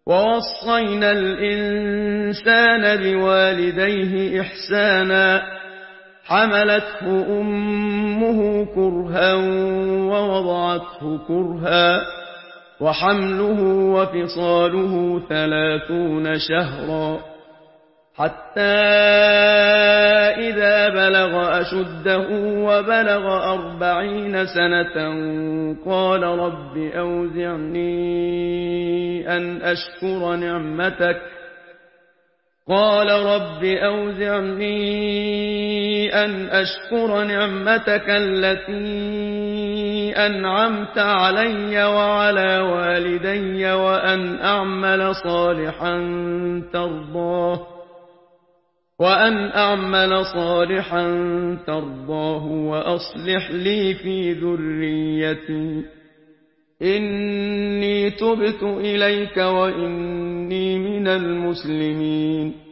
ووصينا الإنسان بوالديه إحسانا حملته أمه كرها ووضعته كرها وحمله وفصاله 30 شهرا حتى إذا بلغ أشده وبلغ 40 سنة قال رب أوزعني أن أشكر نعمتك التي أنعمت علي وعلى والدي وأن أعمل صالحا ترضاه وأصلح لي في ذريتي إني تبت إليك وإني من المسلمين